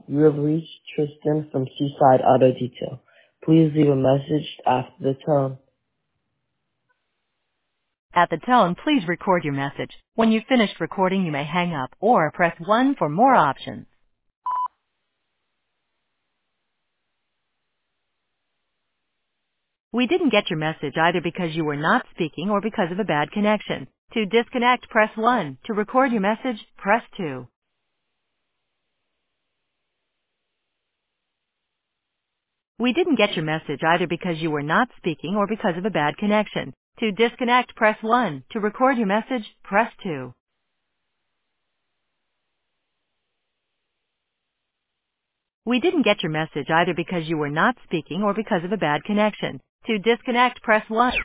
You have reached Tristan from Seaside Auto Detail. Please leave a message after the tone. At the tone, please record your message. When you've finished recording, you may hang up or press 1 for more options. We didn't get your message either because you were not speaking or because of a bad connection. To disconnect, press 1. To record your message, press 2. We didn't get your message either because you were not speaking or because of a bad connection. To disconnect, press 1. To record your message, press 2. We didn't get your message either because you were not speaking or because of a bad connection. To disconnect, press 1.